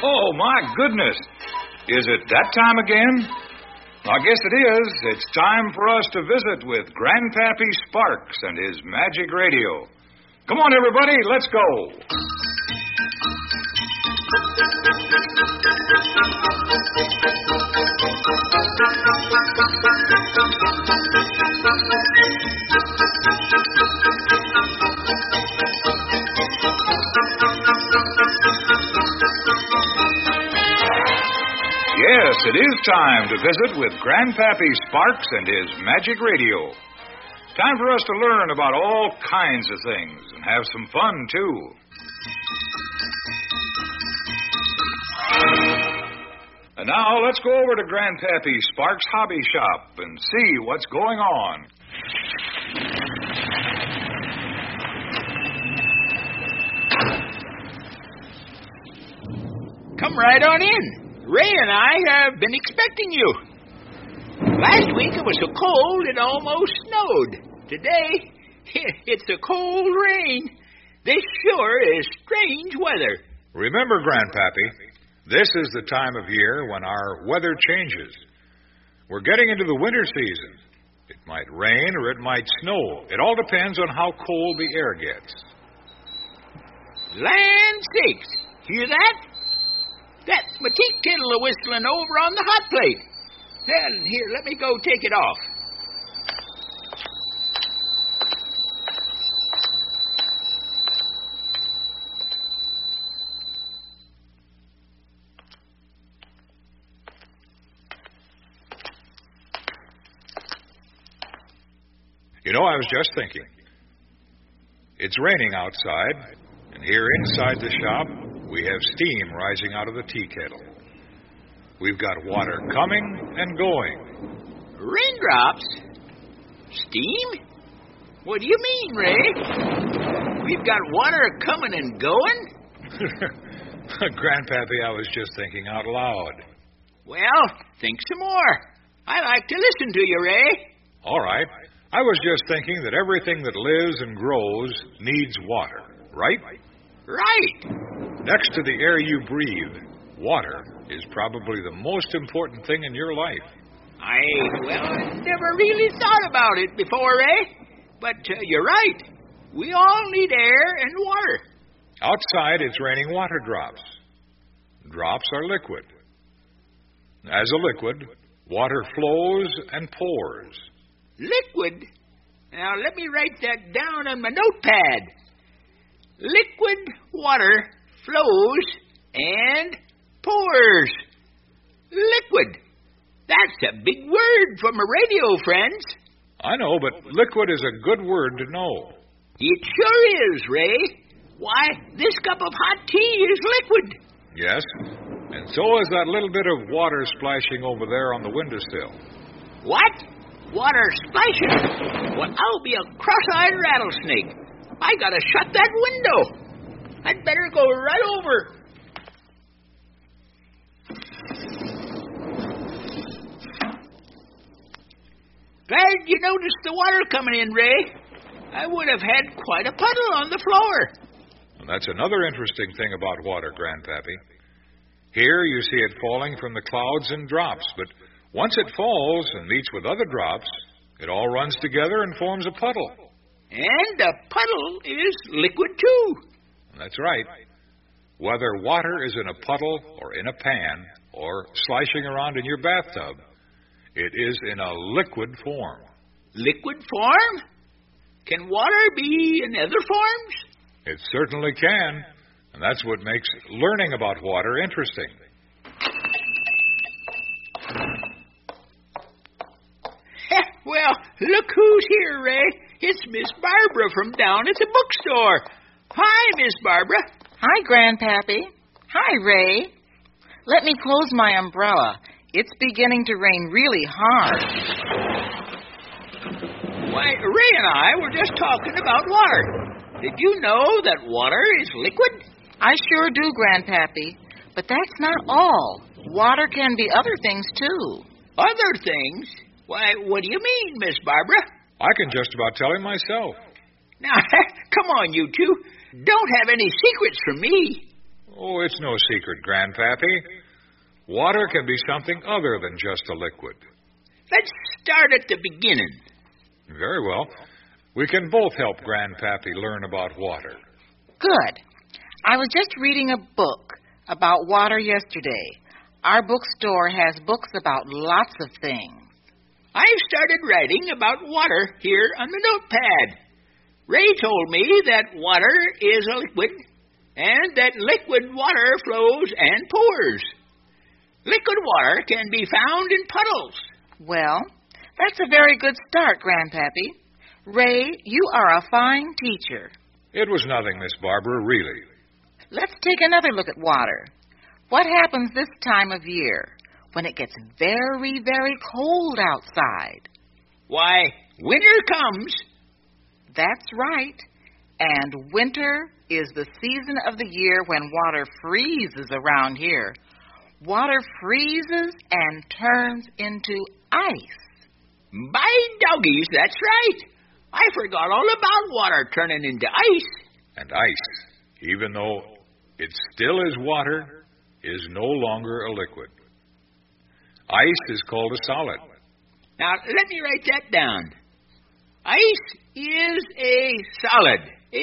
Oh, my goodness. Is it that time again? I guess it is. It's time for us to visit with Grandpappy Sparks and his magic radio. Come on, everybody, let's go. Yes, it is time to visit with Grandpappy Sparks and his magic radio. Time for us to learn about all kinds of things and have some fun, too. And now let's go over to Grandpappy Sparks' hobby shop and see what's going on. Come right on in. Ray and I have been expecting you. Last week it was so cold it almost snowed. Today, it's a cold rain. This sure is strange weather. Remember, Grandpappy, this is the time of year when our weather changes. We're getting into the winter season. It might rain or it might snow. It all depends on how cold the air gets. Land sakes! Hear that? That's my tea kettle whistling over on the hot plate. Then, here, let me go take it off. You know, I was just thinking. It's raining outside, and here inside the shop, we have steam rising out of the tea kettle. We've got water coming and going. Raindrops? Steam? What do you mean, Ray? We've got water coming and going? Grandpappy, I was just thinking out loud. Well, think some more. I like to listen to you, Ray. All right. I was just thinking that everything that lives and grows needs water, right? Right. Next to the air you breathe, water is probably the most important thing in your life. I never really thought about it before, Ray. But you're right. We all need air and water. Outside, it's raining water drops. Drops are liquid. As a liquid, water flows and pours. Liquid? Now, let me write that down on my notepad. Liquid water flows and pours. Liquid. That's a big word from a radio, friends. I know, but liquid is a good word to know. It sure is, Ray. Why, this cup of hot tea is liquid. Yes, and so is that little bit of water splashing over there on the windowsill. What? Water splashing? Well, I'll be a cross-eyed rattlesnake. I gotta shut that window. I'd better go right over. Glad you noticed the water coming in, Ray. I would have had quite a puddle on the floor. And that's another interesting thing about water, Grandpappy. Here you see it falling from the clouds in drops, but once it falls and meets with other drops, it all runs together and forms a puddle. And a puddle is liquid, too. That's right. Whether water is in a puddle or in a pan or sloshing around in your bathtub, it is in a liquid form. Liquid form? Can water be in other forms? It certainly can, and that's what makes learning about water interesting. Well, look who's here, Ray. It's Miss Barbara from down at the bookstore. Hi, Miss Barbara. Hi, Grandpappy. Hi, Ray. Let me close my umbrella. It's beginning to rain really hard. Why, Ray and I were just talking about water. Did you know that water is liquid? I sure do, Grandpappy. But that's not all. Water can be other things, too. Other things? Why, what do you mean, Miss Barbara? I can just about tell him myself. Now, come on, you two. Don't have any secrets from me. Oh, it's no secret, Grandpappy. Water can be something other than just a liquid. Let's start at the beginning. Very well. We can both help Grandpappy learn about water. Good. I was just reading a book about water yesterday. Our bookstore has books about lots of things. I've started writing about water here on the notepad. Ray told me that water is a liquid, and that liquid water flows and pours. Liquid water can be found in puddles. Well, that's a very good start, Grandpappy. Ray, you are a fine teacher. It was nothing, Miss Barbara, really. Let's take another look at water. What happens this time of year when it gets very, very cold outside? Why, winter comes. That's right. And winter is the season of the year when water freezes around here. Water freezes and turns into ice. By doggies, that's right. I forgot all about water turning into ice. And ice, even though it still is water, is no longer a liquid. Ice is called a solid. Now, let me write that down. Ice is a solid.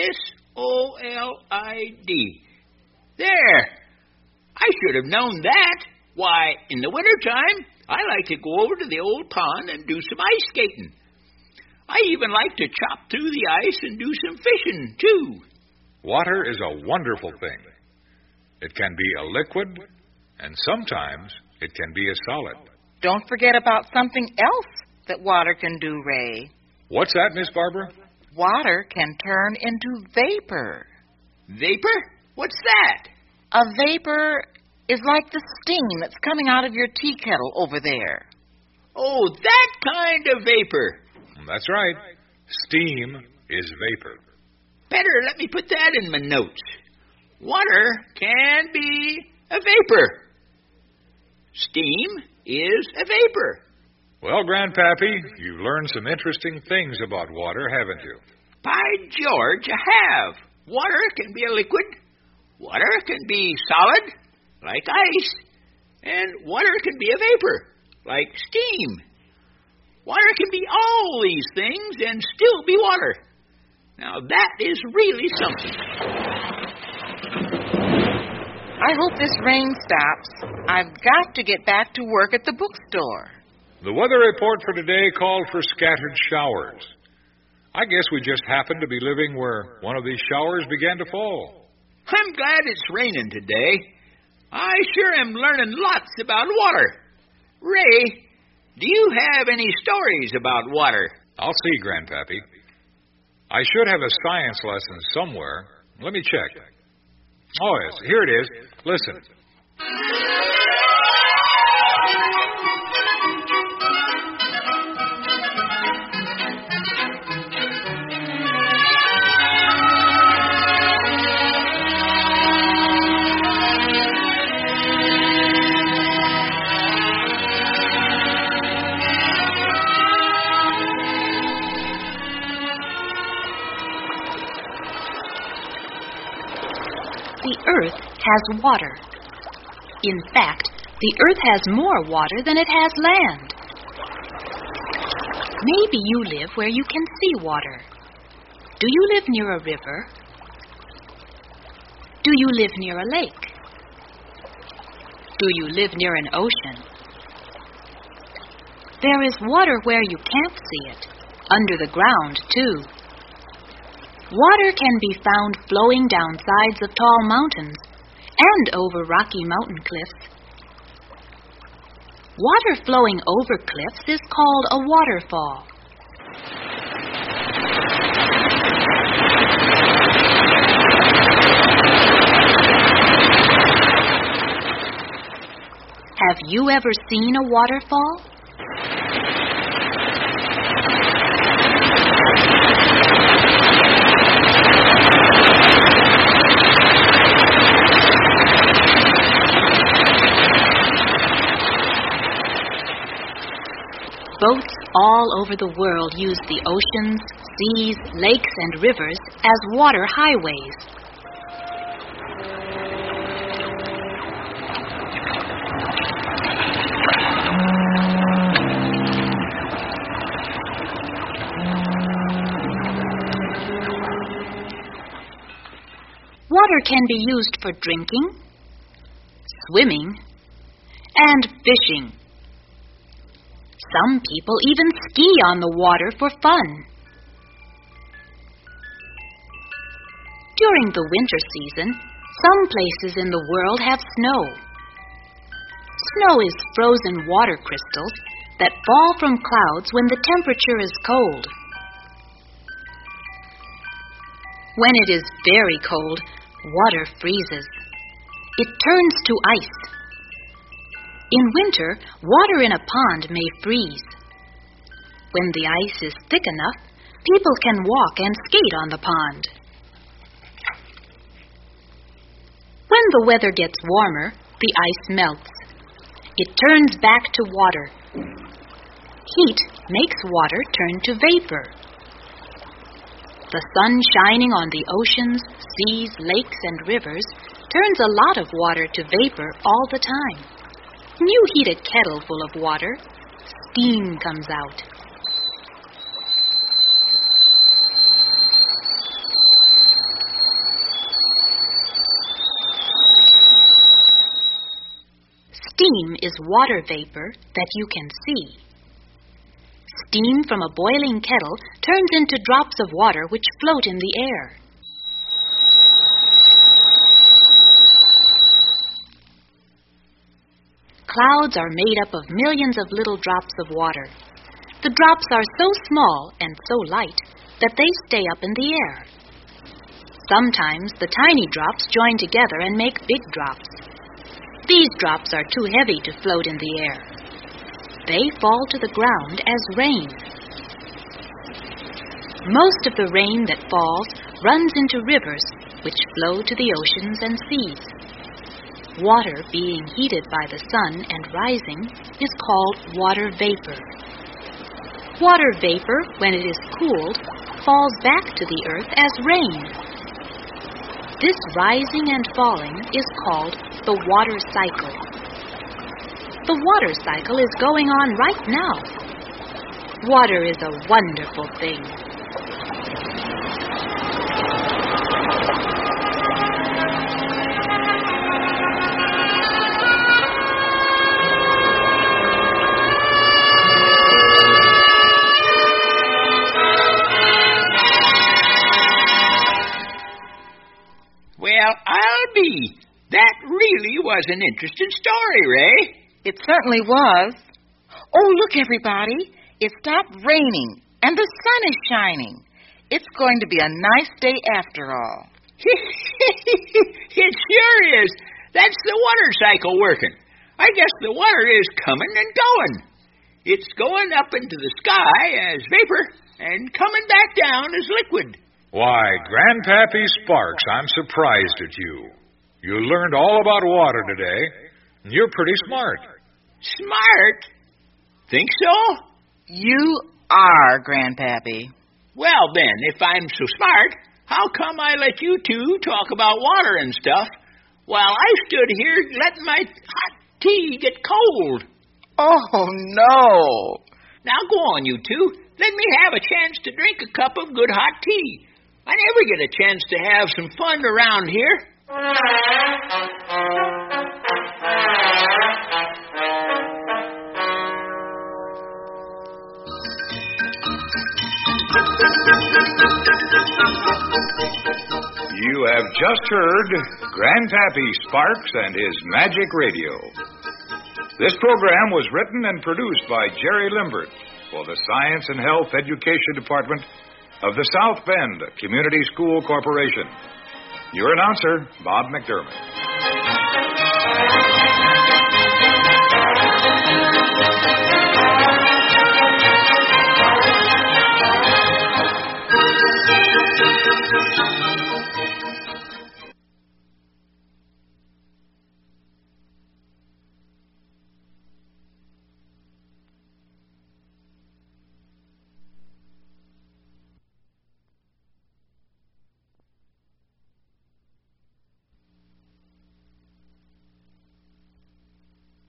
S-O-L-I-D. There. I should have known that. Why, in the wintertime, I like to go over to the old pond and do some ice skating. I even like to chop through the ice and do some fishing, too. Water is a wonderful thing. It can be a liquid, and sometimes it can be a solid. Don't forget about something else that water can do, Ray. What's that, Miss Barbara? Water can turn into vapor. Vapor? What's that? A vapor is like the steam that's coming out of your tea kettle over there. Oh, that kind of vapor. That's right. Steam is vapor. Better let me put that in my notes. Water can be a vapor. Steam is a vapor. Well, Grandpappy, you've learned some interesting things about water, haven't you? By George, I have. Water can be a liquid. Water can be solid, like ice. And water can be a vapor, like steam. Water can be all these things and still be water. Now, that is really something. I hope this rain stops. I've got to get back to work at the bookstore. The weather report for today called for scattered showers. I guess we just happened to be living where one of these showers began to fall. I'm glad it's raining today. I sure am learning lots about water. Ray, do you have any stories about water? I'll see, Grandpappy. I should have a science lesson somewhere. Let me check. Oh, yes, here it is. Listen. The Earth has water. In fact, the Earth has more water than it has land. Maybe you live where you can see water. Do you live near a river? Do you live near a lake? Do you live near an ocean? There is water where you can't see it, under the ground, too. Water can be found flowing down sides of tall mountains and over rocky mountain cliffs. Water flowing over cliffs is called a waterfall. Have you ever seen a waterfall? Boats all over the world use the oceans, seas, lakes, and rivers as water highways. Water can be used for drinking, swimming, and fishing. Some people even ski on the water for fun. During the winter season, some places in the world have snow. Snow is frozen water crystals that fall from clouds when the temperature is cold. When it is very cold, water freezes. It turns to ice. In winter, water in a pond may freeze. When the ice is thick enough, people can walk and skate on the pond. When the weather gets warmer, the ice melts. It turns back to water. Heat makes water turn to vapor. The sun shining on the oceans, seas, lakes, and rivers turns a lot of water to vapor all the time. When you heat a kettle full of water, steam comes out. Steam is water vapor that you can see. Steam from a boiling kettle turns into drops of water which float in the air. Clouds are made up of millions of little drops of water. The drops are so small and so light that they stay up in the air. Sometimes the tiny drops join together and make big drops. These drops are too heavy to float in the air. They fall to the ground as rain. Most of the rain that falls runs into rivers, which flow to the oceans and seas. Water being heated by the sun and rising is called water vapor. Water vapor, when it is cooled, falls back to the earth as rain. This rising and falling is called the water cycle. The water cycle is going on right now. Water is a wonderful thing. Well, I'll be. That really was an interesting story, Ray. It certainly was. Oh, look, everybody. It stopped raining, and the sun is shining. It's going to be a nice day after all. It sure is. That's the water cycle working. I guess the water is coming and going. It's going up into the sky as vapor and coming back down as liquid. Why, Grandpappy Sparks, I'm surprised at you. You learned all about water today, and you're pretty smart. Smart? Think so? You are, Grandpappy. Well, then, if I'm so smart, how come I let you two talk about water and stuff while I stood here letting my hot tea get cold? Oh, no. Now go on, you two. Let me have a chance to drink a cup of good hot tea. I never get a chance to have some fun around here. You have just heard Grandpappy Sparks and his Magic Radio. This program was written and produced by Jerry Limbert for the Science and Health Education Department of the South Bend Community School Corporation. Your announcer, Bob McDermott.